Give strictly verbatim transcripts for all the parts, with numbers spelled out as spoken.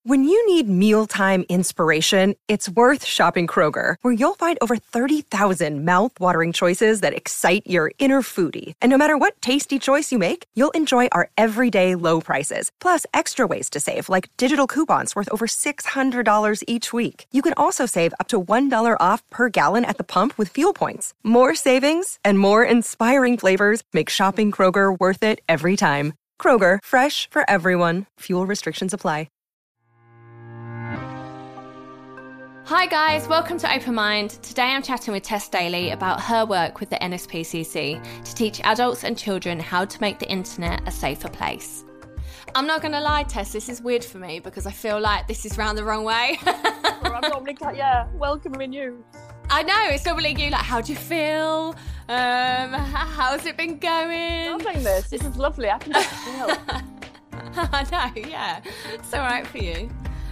When you need mealtime inspiration, it's worth shopping Kroger, where you'll find over thirty thousand mouth-watering choices that excite your inner foodie. And no matter what tasty choice you make, you'll enjoy our everyday low prices, plus extra ways to save, like digital coupons worth over six hundred dollars each week. You can also save up to one dollar off per gallon at the pump with fuel points. More savings and more inspiring flavors make shopping Kroger worth it every time. Kroger, fresh for everyone. Fuel restrictions apply. Hi guys, welcome to Open Mind. Today I'm chatting with Tess Daly about her work with the N S P C C to teach adults and children how to make the internet a safer place. I'm not going to lie, Tess, this is weird for me because I feel like this is round the wrong way. I'm normally, yeah, welcoming you. I know, it's normally you, like, how do you feel? Um, how's it been going? Loving this, this is lovely, I can just feel. I know, yeah, it's all right for you.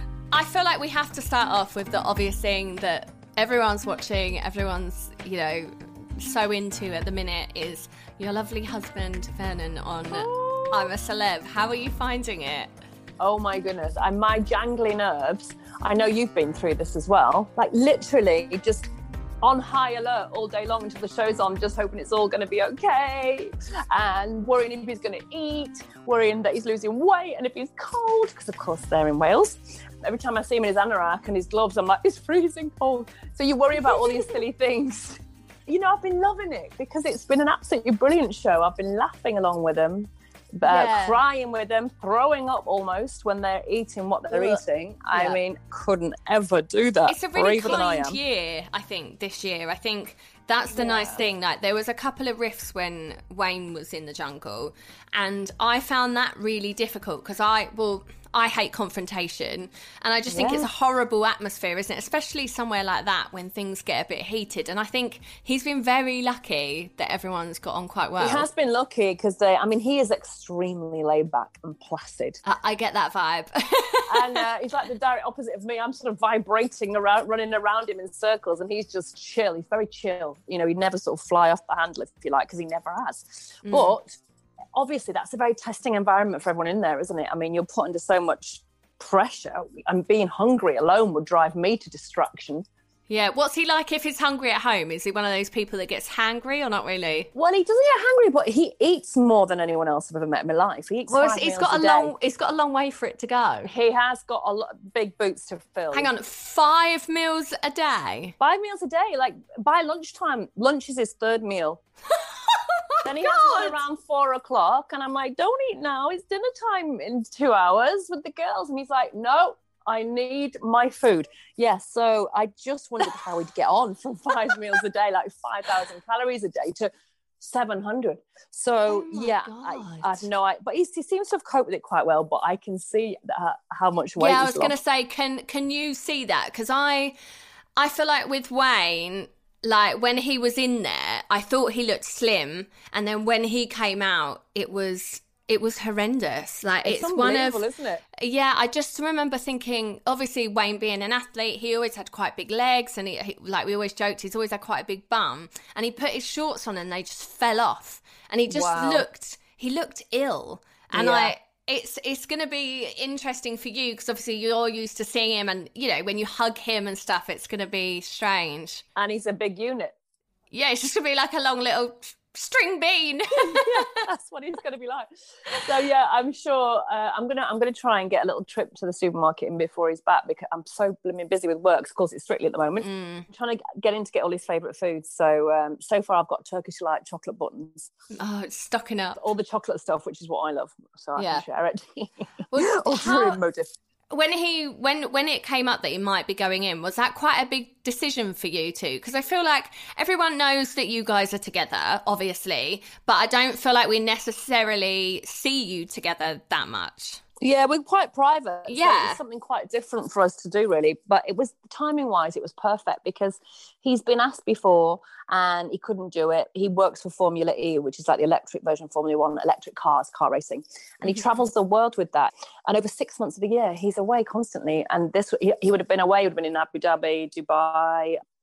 I feel like we have to start off with the obvious thing that everyone's watching, everyone's, you know, so into at the minute is your lovely husband, Vernon, on oh. I'm a Celeb. How are you finding it? Oh my goodness, and my jangly nerves, I know you've been through this as well, like literally just on high alert all day long until the show's on, just hoping it's all going to be okay, and worrying if he's going to eat, worrying that he's losing weight, and if he's cold, because of course they're in Wales. Every time I see him in his anorak and his gloves, I'm like, it's freezing cold. So you worry about all these silly things. You know, I've been loving it because it's been an absolutely brilliant show. I've been laughing along with them, uh, yeah. crying with them, throwing up almost when they're eating what they're Ugh. eating. I yeah. mean, couldn't ever do that. It's a really kind I year, I think, this year. I think that's the yeah. nice thing. Like, there was a couple of riffs when Wayne was in the jungle, and I found that really difficult because I, well... I hate confrontation, and I just think yeah. it's a horrible atmosphere, isn't it? Especially somewhere like that when things get a bit heated. And I think he's been very lucky that everyone's got on quite well. He has been lucky because, I mean, he is extremely laid back and placid. I, I get that vibe. And uh, he's like the direct opposite of me. I'm sort of vibrating around, running around him in circles, and he's just chill. He's very chill. You know, he'd never sort of fly off the handle, if you like, because he never has. Mm. But... obviously, that's a very testing environment for everyone in there, isn't it? I mean, you're put under so much pressure, and being hungry alone would drive me to distraction. Yeah, what's he like if he's hungry at home? Is he one of those people that gets hangry or not really? Well, he doesn't get hangry, but he eats more than anyone else I've ever met in my life. He eats well, five he's meals got a a day. long, he's got a long way for it to go. He has got a lot, big boots to fill. Hang on, five meals a day? Five meals a day. Like, by lunchtime, lunch is his third meal. Then he God. has one around four o'clock, and I'm like, don't eat now. It's dinner time in two hours with the girls. And he's like, no, I need my food. Yes, yeah, so I just wondered how he'd get on from five meals a day, like five thousand calories a day to seven hundred. So, oh yeah, I, I have no idea. But he, he seems to have coped with it quite well, but I can see that, how much weight Yeah, I he's was going to say, can can you see that? Because I, I feel like with Wayne... like, when he was in there, I thought he looked slim. And then when he came out, it was it was horrendous. Like, it's, it's one of... isn't it? Yeah, I just remember thinking, obviously, Wayne being an athlete, he always had quite big legs. And, he, he, like we always joked, he's always had quite a big bum. And he put his shorts on and they just fell off. And he just wow. looked... he looked ill. And yeah. I... It's it's going to be interesting for you because obviously you're used to seeing him, and, you know, when you hug him and stuff, it's going to be strange. And he's a big unit. Yeah, it's just going to be like a long little string bean. Yeah, that's what he's going to be like. So, yeah, I'm sure uh, I'm going to I'm going to try and get a little trip to the supermarket in before he's back because I'm so blooming busy with work. Of course, it's Strictly at the moment. Mm. I'm trying to get in to get all his favourite foods. So, um, so far I've got Turkish Delight chocolate buttons. Oh, it's stocking up. All the chocolate stuff, which is what I love. So I yeah. can share it. Well, Ulterior motive. When he when when it came up that he might be going in, was that quite a big decision for you two? Because I feel like everyone knows that you guys are together, obviously, but I don't feel like we necessarily see you together that much. Yeah, we're quite private. So yeah. It's something quite different for us to do, really. But it was, timing-wise, it was perfect because he's been asked before and he couldn't do it. He works for Formula E, which is like the electric version of Formula One, electric cars, car racing. And he travels the world with that. And over six months of the year, he's away constantly. And this, he, he would have been away, he would have been in Abu Dhabi, Dubai,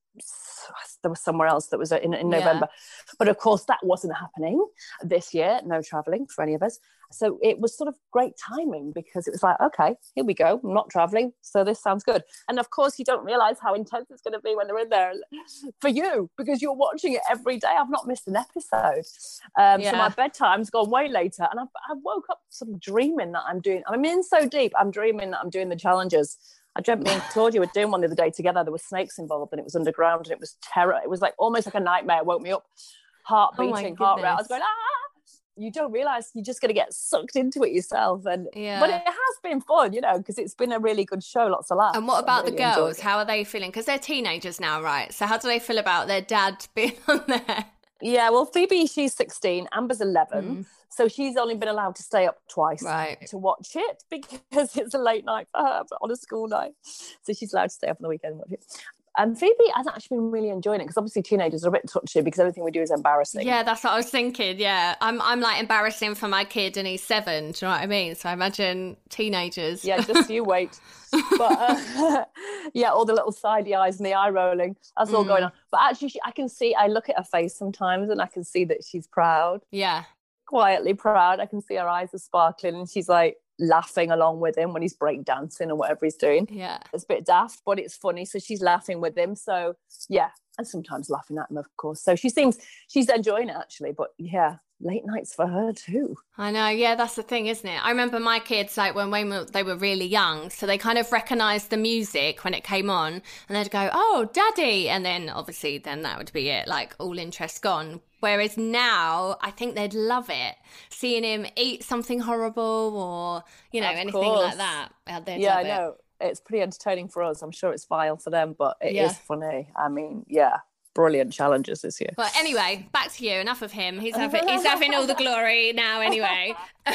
there was somewhere else that was in, in November. Yeah. But of course, that wasn't happening this year. No traveling for any of us. So it was sort of great timing because it was like, okay, here we go. I'm not traveling. So this sounds good. And of course, you don't realize how intense it's going to be when they're in there for you because you're watching it every day. I've not missed an episode. Um, yeah. So my bedtime's gone way later. And I, I woke up sort of dreaming that I'm doing, I'm in so deep, I'm dreaming that I'm doing the challenges. I dreamt me and Claudia were doing one the other day together. There were snakes involved and it was underground and it was terror. It was like almost like a nightmare. It woke me up, heart beating, oh heart rate. I was going, ah! You don't realise you're just going to get sucked into it yourself. And yeah. But it has been fun, you know, because it's been a really good show, lots of laughs. And what about really the girls? How are they feeling? Because they're teenagers now, right? So how do they feel about their dad being on there? Yeah, well, Phoebe, she's sixteen. Amber's eleven. Mm. So she's only been allowed to stay up twice right. to watch it because it's a late night for her on a school night. So she's allowed to stay up on the weekend and watch it. And Phoebe has actually been really enjoying it because obviously teenagers are a bit touchy because everything we do is embarrassing. Yeah, that's what I was thinking. Yeah, I'm I'm like embarrassing for my kid and he's seven. Do you know what I mean? So I imagine teenagers. Yeah, just you wait. But uh, yeah, all the little sidey eyes and the eye rolling. That's all mm. going on. But actually, she, I can see. I look at her face sometimes and I can see that she's proud. Yeah, quietly proud. I can see her eyes are sparkling and she's like laughing along with him when he's break dancing or whatever he's doing. Yeah, it's a bit daft but it's funny, so she's laughing with him. So yeah, and sometimes laughing at him, of course. So she seems she's enjoying it actually. But yeah, late nights for her too. I know, yeah, that's the thing, isn't it? I remember my kids, like when Wayne, they were really young, so they kind of recognised the music when it came on and they'd go, oh, daddy, and then obviously then that would be it, like all interest gone. Whereas now, I think they'd love it, seeing him eat something horrible or, you know, of anything course. Like that. They'd yeah, love I know. It. It's pretty entertaining for us. I'm sure it's vile for them, but it yeah. is funny. I mean, yeah, brilliant challenges this year. But anyway, back to you. Enough of him. He's having, he's having all the glory now anyway.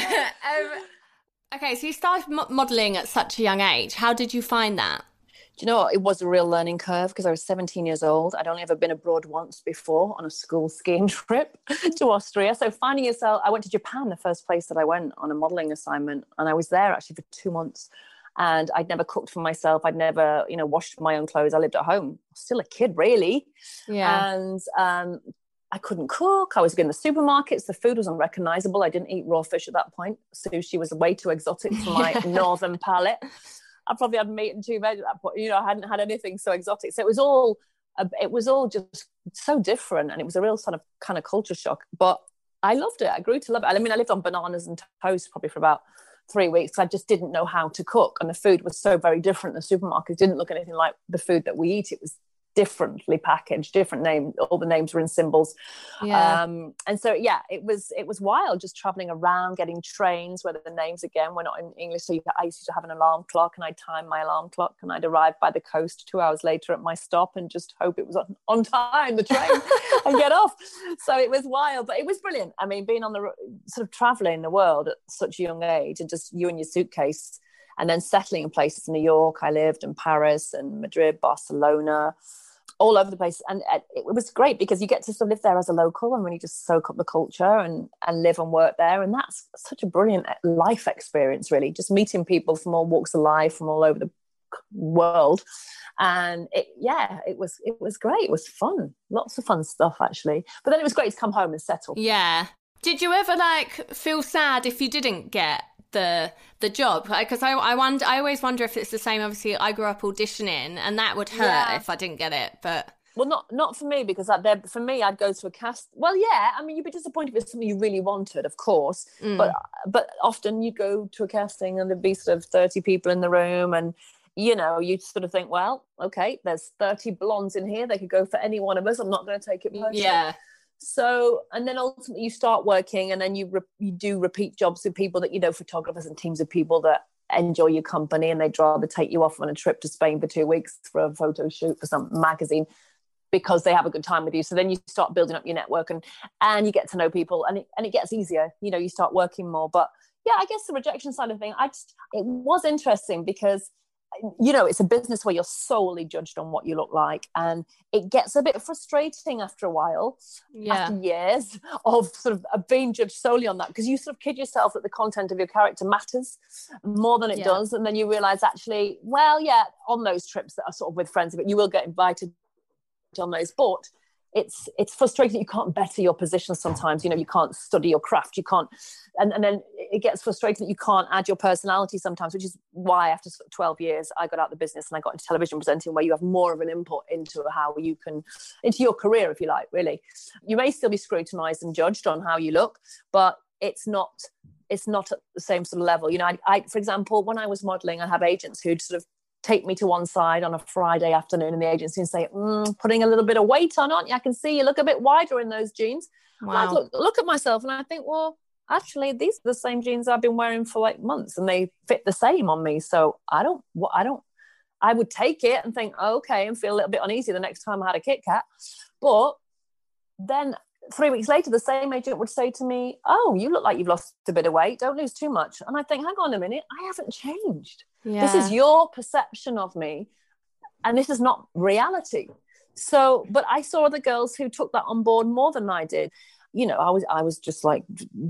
um, okay, so you started mo- modelling at such a young age. How did you find that? Do you know what? It was a real learning curve because I was seventeen years old. I'd only ever been abroad once before on a school skiing trip to Austria. So finding yourself, I went to Japan, the first place that I went on a modelling assignment. And I was there actually for two months. And I'd never cooked for myself. I'd never, you know, washed my own clothes. I lived at home. Still a kid, really. Yeah. And um, I couldn't cook. I was in the supermarkets. The food was unrecognisable. I didn't eat raw fish at that point. Sushi was way too exotic for my northern palate. I probably had meat and two veg at that point. You know, I hadn't had anything so exotic. So it was all, it was all just so different. And it was a real sort of kind of culture shock. But I loved it. I grew to love it. I mean, I lived on bananas and toast probably for about three weeks because I just didn't know how to cook. And the food was so very different. The supermarkets didn't look anything like the food that we eat. It was differently packaged, different name, all the names were in symbols. Yeah. Um, and so, yeah, it was it was wild just traveling around, getting trains where the names, again, were not in English. So you, I used to have an alarm clock and I'd time my alarm clock and I'd arrive by the coast two hours later at my stop and just hope it was on, on time, the train, and get off. So it was wild, but it was brilliant. I mean, being on the sort of traveling the world at such a young age and just you and your suitcase and then settling in places in New York. I lived in Paris and Madrid, Barcelona, all over the place. And it was great because you get to sort of live there as a local and really just soak up the culture and, and live and work there. And that's such a brilliant life experience, really, just meeting people from all walks of life, from all over the world. And it, yeah, it was, it was great. It was fun. Lots of fun stuff, actually. But then it was great to come home and settle. Yeah. Did you ever like feel sad if you didn't get the the job? Because I I wonder I always wonder if it's the same. Obviously I grew up auditioning and that would hurt yeah. if I didn't get it, but well not not for me because that for me I'd go to a cast well yeah I mean you'd be disappointed if it's something you really wanted, of course, mm. but but often you'd go to a casting and there'd be sort of thirty people in the room and you know you'd sort of think, well, okay, there's thirty blondes in here, they could go for any one of us, I'm not going to take it personally. Yeah. So, and then ultimately you start working and then you re- you do repeat jobs with people that, you know, photographers and teams of people that enjoy your company and they'd rather take you off on a trip to Spain for two weeks for a photo shoot for some magazine because they have a good time with you. So then you start building up your network and, and you get to know people and it, and it gets easier, you know, you start working more. But yeah, I guess the rejection side of the thing, I just, it was interesting because you know, it's a business where you're solely judged on what you look like. And it gets a bit frustrating after a while, yeah. after years of sort of, of being judged solely on that, because you sort of kid yourself that the content of your character matters more than it yeah. does. And then you realize actually, well, yeah, on those trips that are sort of with friends, but you will get invited on those. But it's it's frustrating that you can't better your position sometimes. You know, you can't study your craft. You can't, and, and then it gets frustrating that you can't add your personality sometimes, which is why after twelve years, I got out of the business and I got into television presenting, where you have more of an input into how you can, into your career, if you like, really. You may still be scrutinized and judged on how you look, but it's not, it's not at the same sort of level. You know, I, I for example, when I was modeling, I have agents who'd sort of take me to one side on a Friday afternoon in the agency and say, mm, putting a little bit of weight on, aren't you? I can see you look a bit wider in those jeans. Wow. I look, look at myself and I think, well, actually, these are the same jeans I've been wearing for like months and they fit the same on me. So I don't, I don't, I would take it and think, okay, and feel a little bit uneasy the next time I had a Kit Kat. But then three weeks later, the same agent would say to me, oh, you look like you've lost a bit of weight. Don't lose too much. And I think, hang on a minute, I haven't changed. Yeah. This is your perception of me. And this is not reality. So, but I saw the girls who took that on board more than I did. You know, I was, I was just like,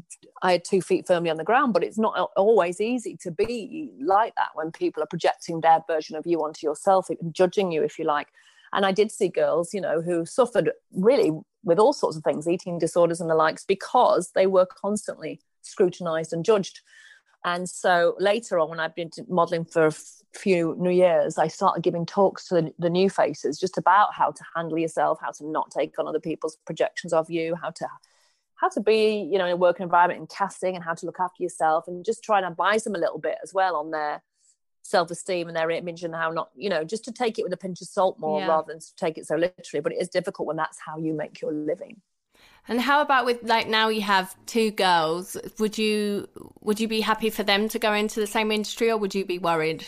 I had two feet firmly on the ground, but it's not always easy to be like that when people are projecting their version of you onto yourself and judging you, if you like. And I did see girls, you know, who suffered really with all sorts of things, eating disorders and the likes, because they were constantly scrutinized and judged. And so later on, when I've been modeling for a few New Years, I started giving talks to the, the new faces just about how to handle yourself, how to not take on other people's projections of you, how to how to be, you know, in a work environment and casting, and how to look after yourself, and just try and advise them a little bit as well on their self-esteem and their image, and how not, you know, just to take it with a pinch of salt more, yeah, rather than to take it so literally. But it is difficult when that's how you make your living. And how about with, like, now you have two girls, would you would you be happy for them to go into the same industry, or would you be worried?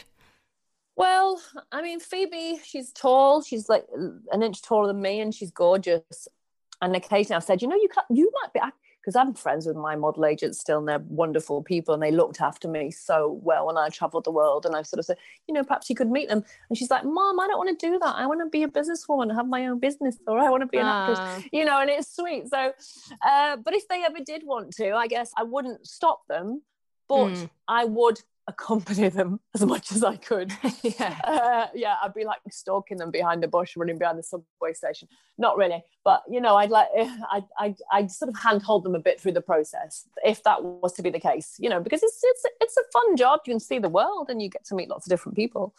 Well, I mean, Phoebe, she's tall, she's like an inch taller than me, and she's gorgeous. And occasionally I've said, you know, you can't, you might be, because I'm friends with my model agents still, and they're wonderful people, and they looked after me so well when I traveled the world. And I've sort of said, you know, perhaps you could meet them. And she's like, Mom, I don't want to do that. I want to be a businesswoman, have my own business, or I want to be an uh. actress, you know, and it's sweet. So, uh, but if they ever did want to, I guess I wouldn't stop them, but mm. I would accompany them as much as I could. yeah, uh, yeah. I'd be like stalking them behind a bush, running behind the subway station. Not really, but you know, I'd like, I, I, I'd sort of handhold them a bit through the process, if that was to be the case. You know, because it's it's it's a fun job. You can see the world, and you get to meet lots of different people.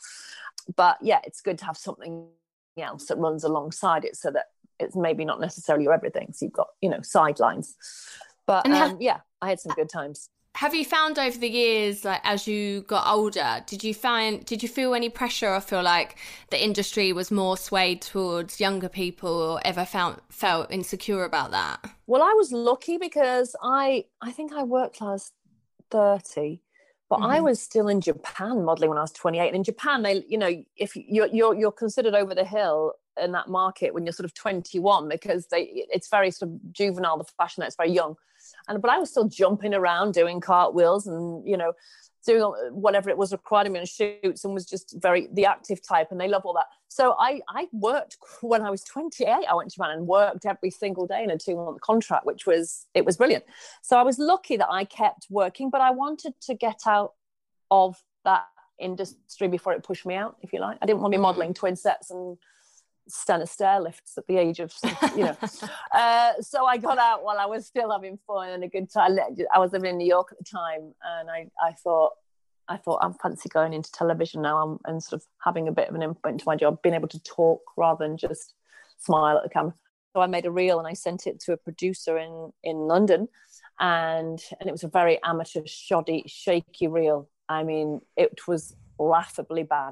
But yeah, it's good to have something else that runs alongside it, so that it's maybe not necessarily your everything. So you've got, you know, sidelines. But um, have- yeah, I had some good times. Have you found over the years, like as you got older, did you find, did you feel any pressure, or feel like the industry was more swayed towards younger people, or ever found, felt insecure about that? Well, I was lucky because I, I think I worked till I was thirty, but mm-hmm. I was still in Japan modeling when I was twenty-eight. And in Japan, they, you know, if you're, you're, you're considered over the hill in that market when you're sort of twenty-one, because they, it's very sort of juvenile, the fashion, it's very young. And, but I was still jumping around doing cartwheels and, you know, doing whatever it was required of me on shoots, and was just very the active type, and they love all that. So I, I worked when I was twenty-eight. I went to Japan and worked every single day in a two-month contract, which was, it was brilliant. So I was lucky that I kept working, but I wanted to get out of that industry before it pushed me out, if you like. I didn't want to be modelling twin sets and stand at stair lifts at the age of, you know. uh, so I got out while I was still having fun and a good time. I was living in New York at the time, and I, I thought, I thought, I fancy going into television now, and, and sort of having a bit of an input into my job, being able to talk rather than just smile at the camera. So I made a reel and I sent it to a producer in, in London, and and it was a very amateur, shoddy, shaky reel. I mean, it was laughably bad.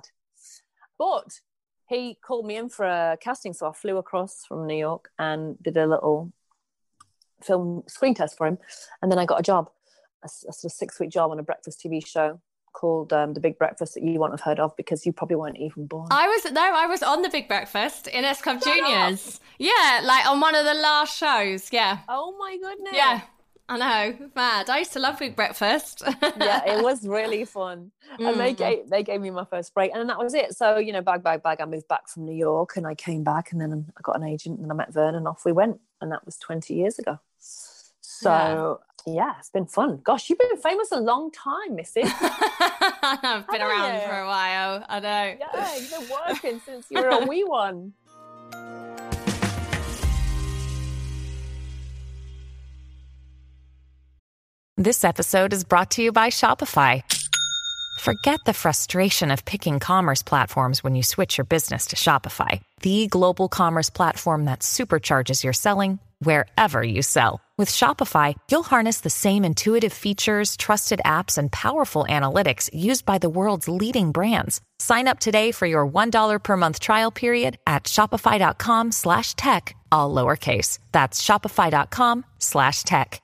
But he called me in for a casting, so I flew across from New York and did a little film screen test for him, and then I got a job, a, a sort of six-week job on a breakfast T V show called um, The Big Breakfast, that you won't have heard of because you probably weren't even born. I was no, I was on The Big Breakfast in S Club Juniors. Yeah, like on one of the last shows. Yeah. Oh my goodness. Yeah. I know, mad. I used to love Big Breakfast. Yeah, it was really fun. Mm. And they gave they gave me my first break, and then that was it. So, you know, bag, bag, bag, I moved back from New York, and I came back, and then I got an agent, and I met Vern, and off we went. And that was twenty years ago. So, yeah, yeah it's been fun. Gosh, you've been famous a long time, Missy. I've been around you? for a while, I know. Yeah, you've been working since you were a wee one. This episode is brought to you by Shopify. Forget the frustration of picking commerce platforms when you switch your business to Shopify, the global commerce platform that supercharges your selling wherever you sell. With Shopify, you'll harness the same intuitive features, trusted apps, and powerful analytics used by the world's leading brands. Sign up today for your one dollar per month trial period at shopify.com slash tech, all lowercase. That's shopify.com slash tech.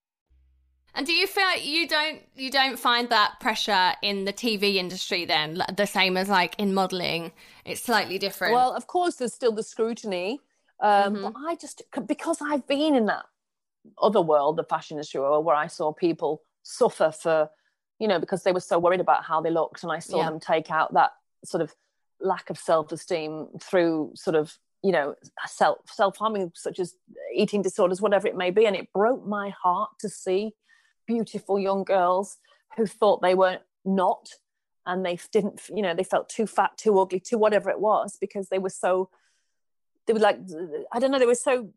And do you feel like you don't you don't find that pressure in the T V industry then, the same as like in modelling? It's slightly different. Well, of course, there's still the scrutiny. Um, mm-hmm. But I just, because I've been in that other world, the fashion industry, where I saw people suffer for, you know, because they were so worried about how they looked. And I saw yeah. them take out that sort of lack of self-esteem through sort of, you know, self, self-harming, such as eating disorders, whatever it may be. And it broke my heart to see beautiful young girls who thought they were not, and they didn't, you know, they felt too fat, too ugly, too whatever it was, because they were so, they were like, I don't know, they were so,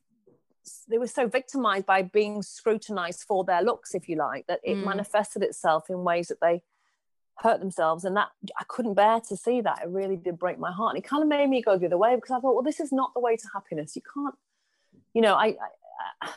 they were so victimized by being scrutinized for their looks, if you like, that it mm. manifested itself in ways that they hurt themselves. And that, I couldn't bear to see that. It really did break my heart. And it kind of made me go the other way, because I thought, well, this is not the way to happiness. You can't, you know, I, I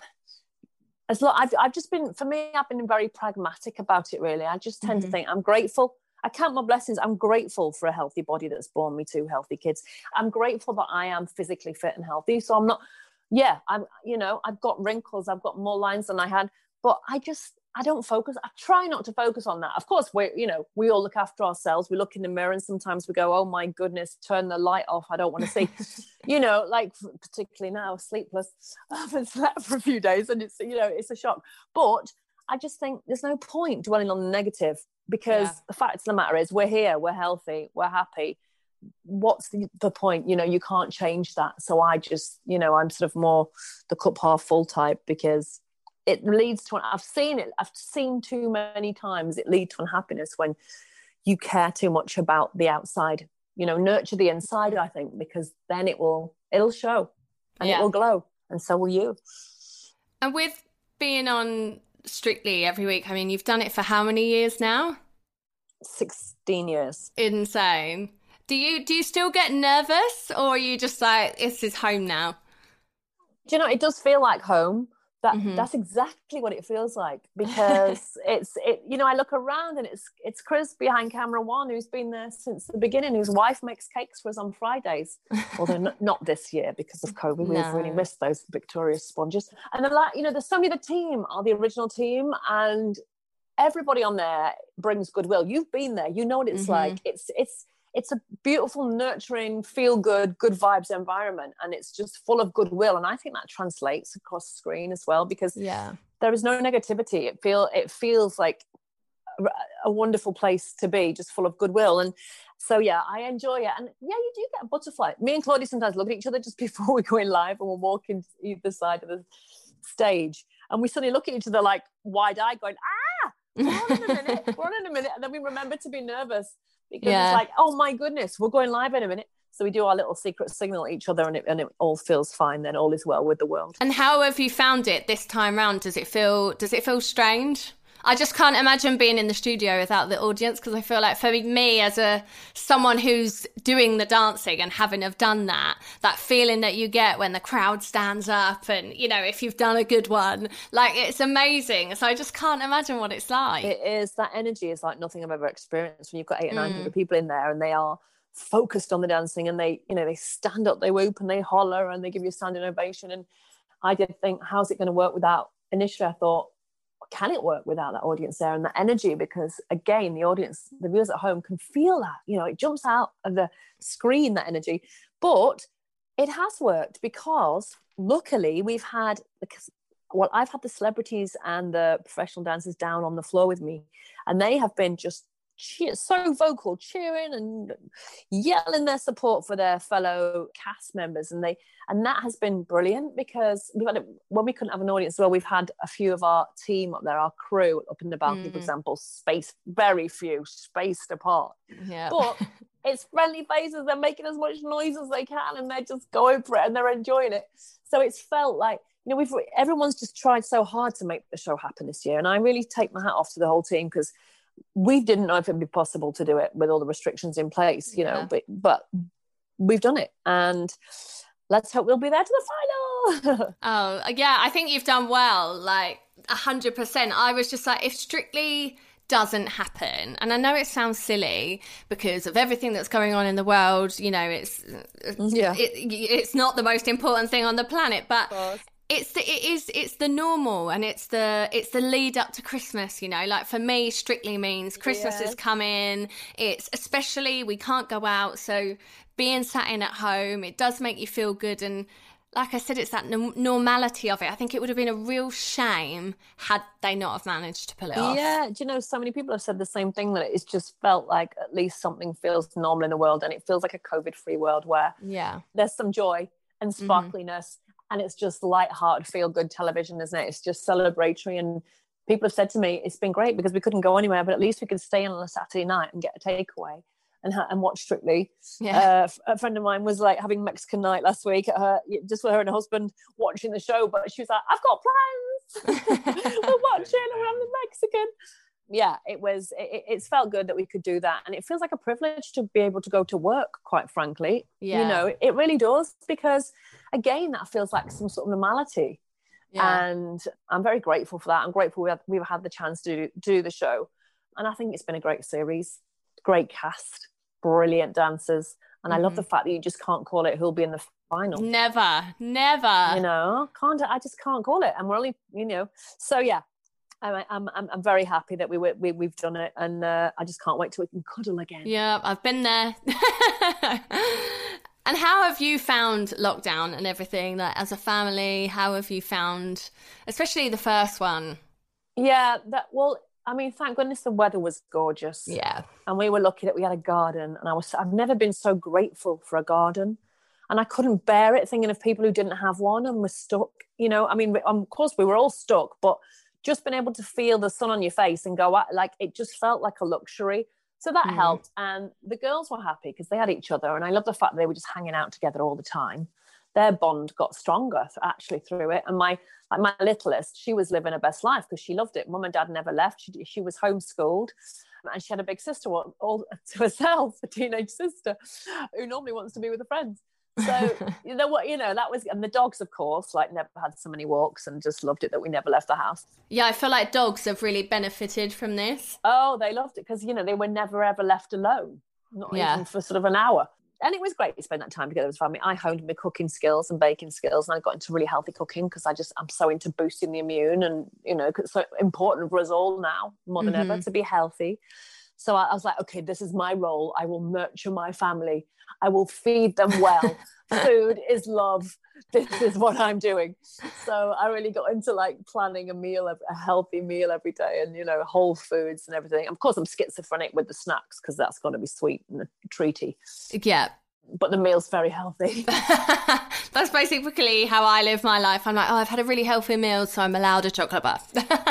As long, I've, I've just been, for me, I've been very pragmatic about it, really. I just tend mm-hmm. to think I'm grateful. I count my blessings. I'm grateful for a healthy body that's born me two healthy kids. I'm grateful that I am physically fit and healthy. So I'm not, yeah, I'm, you know, I've got wrinkles. I've got more lines than I had, but I just, I don't focus. I try not to focus on that. Of course, we, you know, we all look after ourselves. We look in the mirror and sometimes we go, oh my goodness, turn the light off. I don't want to see, you know, like particularly now, sleepless. I haven't slept for a few days and it's, you know, it's a shock. But I just think there's no point dwelling on the negative, because yeah. the fact of the matter is we're here, we're healthy, we're happy. What's the, the point? You know, you can't change that. So I just, you know, I'm sort of more the cup half full type, because it leads to, I've seen it, I've seen too many times it lead to unhappiness when you care too much about the outside. You know, nurture the inside, I think, because then it will, it'll show and yeah. it will glow, and so will you. And with being on Strictly every week, I mean, you've done it for how many years now? sixteen years. Insane. Do you, do you still get nervous, or are you just like, this is home now? Do you know, it does feel like home. That mm-hmm. that's exactly what it feels like, because it's it you know, I look around and it's it's Chris behind camera one, who's been there since the beginning, whose wife makes cakes for us on Fridays, although not, not this year because of COVID. We've no. really missed those victorious sponges. And then, like, you know, there's so many of the team are the original team, and everybody on there brings goodwill. You've been there, you know what it's mm-hmm. like. It's it's it's a beautiful, nurturing, feel good, good vibes environment. And it's just full of goodwill. And I think that translates across the screen as well, because yeah. there is no negativity. It feel it feels like a, a wonderful place to be, just full of goodwill. And so, yeah, I enjoy it. And yeah, you do get a butterfly. Me and Claudia sometimes look at each other just before we go in live, and we'll walk in either side of the stage. And we suddenly look at each other like wide-eyed going, ah, we're on in a minute, we're on in a minute. And then we remember to be nervous, because yeah. it's like, oh my goodness, we're going live in a minute. So we do our little secret signal at each other, and it, and it all feels fine. Then all is well with the world. And how have you found it this time round? Does it feel, does it feel strange? I just can't imagine being in the studio without the audience, because I feel like for me, as a someone who's doing the dancing and having have done that, that feeling that you get when the crowd stands up, and, you know, if you've done a good one, like, it's amazing. So I just can't imagine what it's like. It is. That energy is like nothing I've ever experienced when you've got eight or nine hundred mm. people in there, and they are focused on the dancing, and they, you know, they stand up, they whoop and they holler and they give you a standing ovation. And I did think, how's it going to work without, initially I thought, can it work without that audience there and that energy? Because again, the audience, the viewers at home can feel that, you know, it jumps out of the screen, that energy. But it has worked, because luckily we've had, well, I've had the celebrities and the professional dancers down on the floor with me, and they have been just cheer, so vocal, cheering and yelling their support for their fellow cast members. And they, and that has been brilliant, because we've had a, when we couldn't have an audience, well, we've had a few of our team up there, our crew up in the balcony, mm. for example, spaced, very few, spaced apart. Yeah. But it's friendly faces. They're making as much noise as they can, and they're just going for it, and they're enjoying it. So it's felt like, you know, we've everyone's just tried so hard to make the show happen this year, and I really take my hat off to the whole team, because we didn't know if it'd be possible to do it with all the restrictions in place, you know, yeah. but but we've done it, and let's hope we'll be there to the final. Oh yeah, I think you've done well, like a hundred percent. I was just like, if Strictly doesn't happen, and I know it sounds silly because of everything that's going on in the world, you know, it's yeah it, it's not the most important thing on the planet, but it's the, it is it's the normal, and it's the it's the lead up to Christmas, you know. Like for me, Strictly means Christmas yes. is coming. It's especially, we can't go out, so being sat in at home, it does make you feel good. And like I said, it's that n- normality of it. I think it would have been a real shame had they not have managed to pull it off. Yeah, do you know, so many people have said the same thing, that it's just felt like at least something feels normal in the world, and it feels like a COVID-free world where yeah, there's some joy and sparkliness, mm-hmm. and it's just light-hearted, feel-good television, isn't it? It's just celebratory, and people have said to me, it's been great because we couldn't go anywhere, but at least we could stay in on a Saturday night and get a takeaway and and watch Strictly. Yeah. Uh, a friend of mine was like having Mexican night last week at her, just with her and her husband watching the show, but she was like, I've got plans. We're watching and we're having the Mexican. Yeah, it was, it, it's felt good that we could do that. And it feels like a privilege to be able to go to work, quite frankly. Yeah. You know, it really does, because again, that feels like some sort of normality. Yeah. And I'm very grateful for that. I'm grateful we have, we've had the chance to do, do the show. And I think it's been a great series, great cast, brilliant dancers. And mm-hmm. I love the fact that you just can't call it who'll be in the final. Never, never. You know, can't I just can't call it. And we're only, you know, so yeah, I'm I'm I'm, I'm very happy that we, we we've done it, and uh, I just can't wait till we can cuddle again. Yeah, I've been there. And how have you found lockdown and everything? Like as a family, how have you found, especially the first one? Yeah, that well. I mean, thank goodness the weather was gorgeous. Yeah. And we were lucky that we had a garden, and I was, I've never been so grateful for a garden, and I couldn't bear it thinking of people who didn't have one and were stuck, you know. I mean, of course we were all stuck, but just being able to feel the sun on your face and go out, like, it just felt like a luxury. So that mm. helped. And the girls were happy because they had each other. And I love the fact that they were just hanging out together all the time. Their bond got stronger actually through it. And my like my littlest, she was living her best life because she loved it. Mum and dad never left. She, she was homeschooled, and she had a big sister all, all to herself, a teenage sister who normally wants to be with her friends. So you know what, you know, that was, and the dogs, of course, like never had so many walks and just loved it that we never left the house. Yeah, I feel like dogs have really benefited from this. Oh, they loved it because, you know, they were never ever left alone, not yeah. even for sort of an hour. And it was great to spend that time together as a family. I honed my cooking skills and baking skills, and I got into really healthy cooking because I just, I'm so into boosting the immune, and, you know, it's so important for us all now, more than mm-hmm. ever, to be healthy. So I, I was like, okay, this is my role. I will nurture my family. I will feed them well. Food is love. This is what I'm doing. So I really got into like planning a meal, a healthy meal every day, and, you know, whole foods and everything. Of course, I'm schizophrenic with the snacks because that's got to be sweet and treaty. Yeah. But the meal's very healthy. That's basically how I live my life. I'm like, oh, I've had a really healthy meal, so I'm allowed a chocolate bar.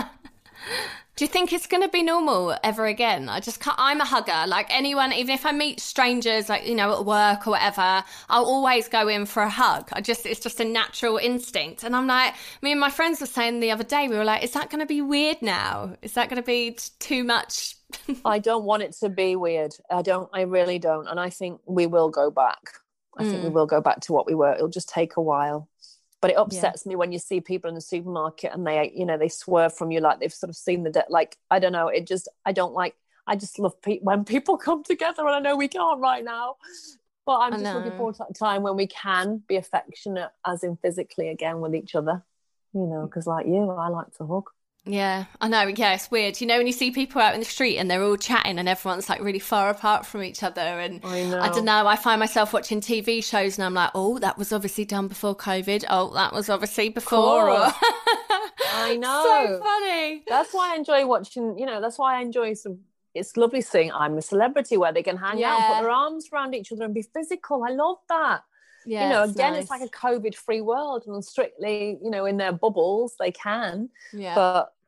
Do you think it's going to be normal ever again? I just can't, I'm a hugger. Like anyone, even if I meet strangers, like, you know, at work or whatever, I'll always go in for a hug. I just, it's just a natural instinct. And I'm like, me and my friends were saying the other day, we were like, is that going to be weird now? Is that going to be t- too much? I don't want it to be weird. I don't, I really don't. And I think we will go back. I mm. think we will go back to what we were. It'll just take a while. But it upsets yeah. me when you see people in the supermarket and they, you know, they swerve from you like they've sort of seen the, de- like, I don't know. It just, I don't like, I just love pe- when people come together, and I know we can't right now. But I'm just looking forward to that time when we can be affectionate, as in physically again, with each other, you know, because like you, I like to hug. Yeah, I know. Yeah, it's weird. You know, when you see people out in the street and they're all chatting and everyone's like really far apart from each other. And I know. I don't know, I find myself watching T V shows and I'm like, oh, that was obviously done before COVID. Oh, that was obviously before. Or... I know. So funny. That's why I enjoy watching, you know, that's why I enjoy some, it's lovely seeing I'm a Celebrity, where they can hang yeah. out and put their arms around each other and be physical. I love that. Yeah, you know, it's again, nice. It's like a COVID-free world, and Strictly, you know, in their bubbles, they can. Yeah. But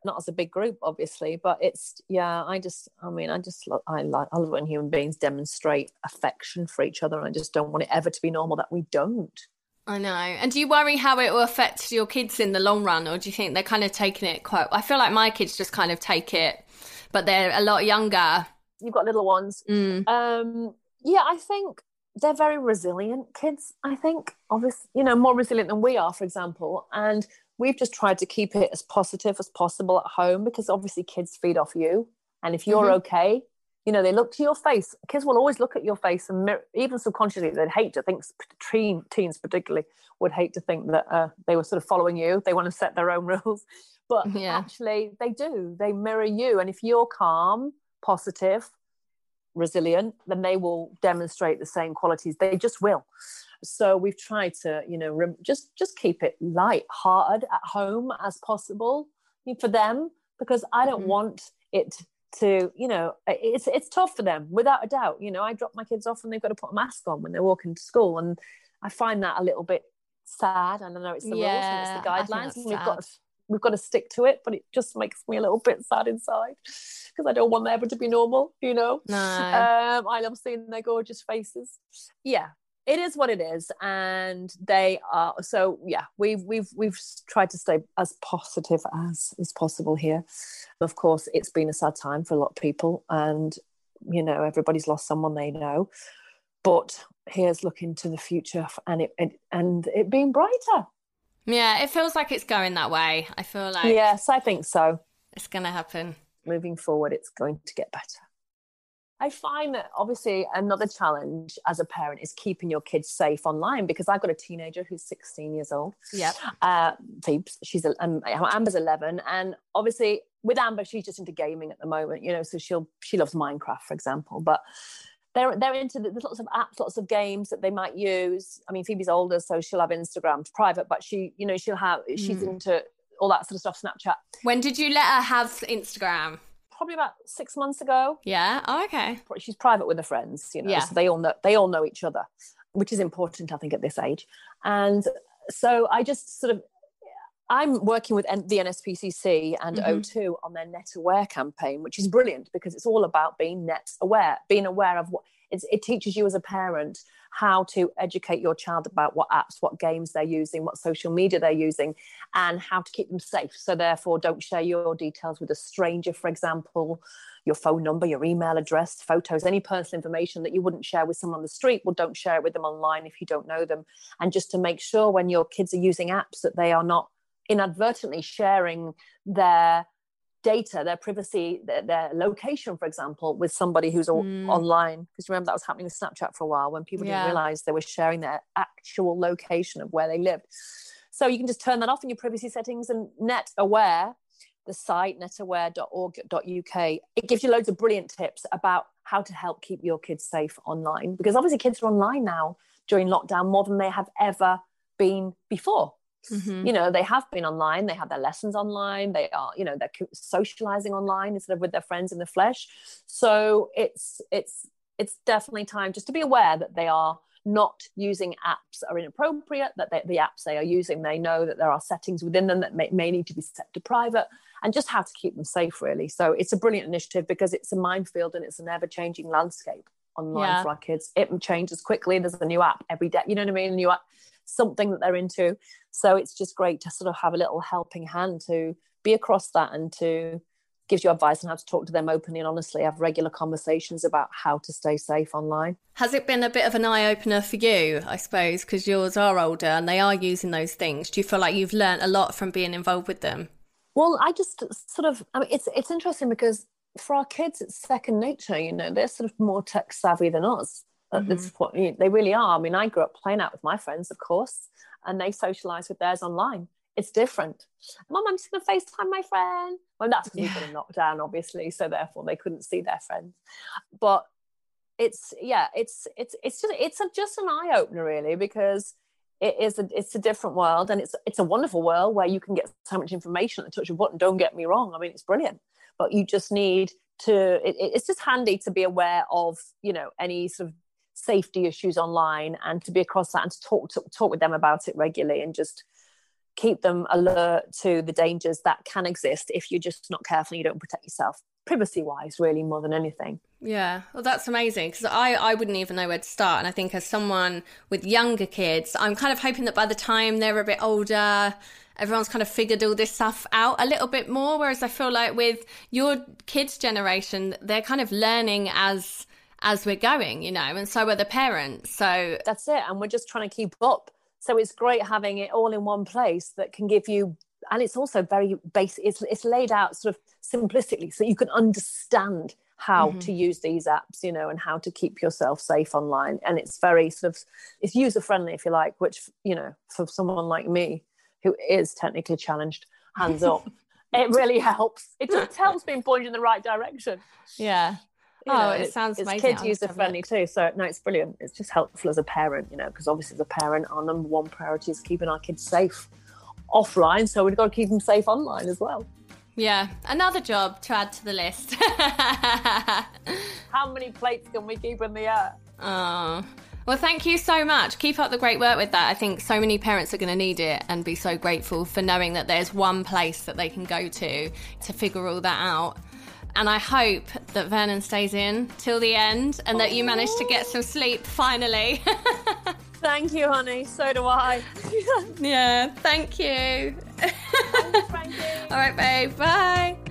not as a big group, obviously, but it's, yeah, I just, I mean, I just, lo- I like, I love when human beings demonstrate affection for each other. And I just don't want it ever to be normal that we don't. I know. And do you worry how it will affect your kids in the long run, or do you think they're kind of taking it quite, I feel like my kids just kind of take it, but they're a lot younger. You've got little ones. Mm. Um, yeah, I think they're very resilient kids, I think, obviously, you know, more resilient than we are, for example. And we've just tried to keep it as positive as possible at home, because obviously kids feed off you. And if you're mm-hmm. okay, you know, they look to your face. Kids will always look at your face, and mirror, even subconsciously, they'd hate to think, teen, teens particularly, would hate to think that uh, they were sort of following you. They want to set their own rules. But yeah. actually, they do. They mirror you. And if you're calm, positive, resilient, then they will demonstrate the same qualities. They just will. So we've tried to, you know, rem- just just keep it light-hearted at home as possible for them, because I don't mm-hmm. want it to, you know, it's it's tough for them, without a doubt. You know, I drop my kids off and they've got to put a mask on when they're walking to school, and I find that a little bit sad. And I know it's the yeah, rules and it's the guidelines, and we've sad. got to, we've got to stick to it. But it just makes me a little bit sad inside, because I don't want them ever to be normal. You know, no. um, I love seeing their gorgeous faces. Yeah. It is what it is, and they are. So yeah, we've we've we've tried to stay as positive as is possible here. Of course, it's been a sad time for a lot of people, and you know, everybody's lost someone they know. But here's looking to the future, and it, it and it being brighter. Yeah, it feels like it's going that way. I feel like yes, I think so. It's going to happen. Moving forward, it's going to get better. I find that obviously another challenge as a parent is keeping your kids safe online, because I've got a teenager who's sixteen years old. Yep. Uh, Phoebes, she's um, Amber's eleven, and obviously with Amber, she's just into gaming at the moment. You know, so she'll she loves Minecraft, for example. But they're they're into the, there's lots of apps, lots of games that they might use. I mean, Phoebe's older, so she'll have Instagram, it's private, but she, you know, she'll have she's mm. into all that sort of stuff. Snapchat. When did you let her have Instagram? Probably about six months ago. Yeah. Oh, okay. She's private with her friends, you know, yeah. so they all know they all know each other, which is important, I think, at this age. And so I just sort of, I'm working with the N S P C C and mm-hmm. O two on their Net Aware campaign, which is brilliant, because it's all about being net aware, being aware of what it's, it teaches you as a parent how to educate your child about what apps, what games they're using, what social media they're using, and how to keep them safe. So therefore, don't share your details with a stranger, for example, your phone number, your email address, photos, any personal information that you wouldn't share with someone on the street. Well, don't share it with them online if you don't know them. And just to make sure when your kids are using apps that they are not inadvertently sharing their data, their privacy, their, their location, for example, with somebody who's mm. online. Because remember, that was happening with Snapchat for a while, when people yeah. didn't realize they were sharing their actual location of where they lived. So you can just turn that off in your privacy settings. And Net Aware, the site, net aware dot org dot U K, it gives you loads of brilliant tips about how to help keep your kids safe online, because obviously kids are online now during lockdown more than they have ever been before. Mm-hmm. You know, they have been online, they have their lessons online, they are, you know, they're socializing online instead of with their friends in the flesh. So it's it's it's definitely time just to be aware that they are not using apps that are inappropriate, that they, the apps they are using, they know that there are settings within them that may, may need to be set to private, and just how to keep them safe, really. So it's a brilliant initiative, because it's a minefield and it's an ever-changing landscape online yeah. for our kids. It changes quickly. There's a new app every day, you know what I mean? A new app, something that they're into. So it's just great to sort of have a little helping hand to be across that, and to give you advice on how to talk to them openly and honestly, have regular conversations about how to stay safe online. Has it been a bit of an eye-opener for you, I suppose, because yours are older and they are using those things? Do you feel like you've learnt a lot from being involved with them? Well, I just sort of, I mean, it's it's interesting, because for our kids, it's second nature, you know, they're sort of more tech savvy than us. At this point, they really are. I mean, I grew up playing out with my friends, of course, and they socialise with theirs online. It's different. Mum, I'm just going to FaceTime my friend. Well, that's because yeah. we've been in lockdown, obviously, so therefore they couldn't see their friends. But it's yeah, it's it's it's just it's a, just an eye opener, really, because it is a, it's a different world, and it's it's a wonderful world where you can get so much information at the touch of a button. Don't get me wrong. I mean, it's brilliant, but you just need to. It, it's just handy to be aware of, you know, any sort of safety issues online, and to be across that, and to talk to talk with them about it regularly, and just keep them alert to the dangers that can exist if you're just not careful and you don't protect yourself, privacy wise, really, more than anything. Yeah, well, that's amazing, because I, I wouldn't even know where to start. And I think as someone with younger kids, I'm kind of hoping that by the time they're a bit older, everyone's kind of figured all this stuff out a little bit more. Whereas I feel like with your kids' generation, they're kind of learning as as we're going, you know, and so are the parents. So that's it. And we're just trying to keep up. So it's great having it all in one place that can give you, and it's also very basic. It's, it's laid out sort of simplistically so you can understand how mm-hmm. to use these apps, you know, and how to keep yourself safe online. And it's very sort of, it's user friendly, if you like, which, you know, for someone like me who is technically challenged, hands up, it really helps. It just helps being pointed in the right direction. Yeah. You oh, know, it it's, sounds it's amazing. Kids user friendly too, so no, it's brilliant. It's just helpful as a parent, you know, because obviously as a parent, our number one priority is keeping our kids safe offline, so we've got to keep them safe online as well. Yeah, another job to add to the list. How many plates can we keep in the air? Oh, well, thank you so much. Keep up the great work with that. I think so many parents are going to need it and be so grateful for knowing that there's one place that they can go to to figure all that out. And I hope that Vernon stays in till the end and that you manage to get some sleep finally. Thank you, honey. So do I. Yeah, thank you. Thanks, Frankie. All right, babe. Bye.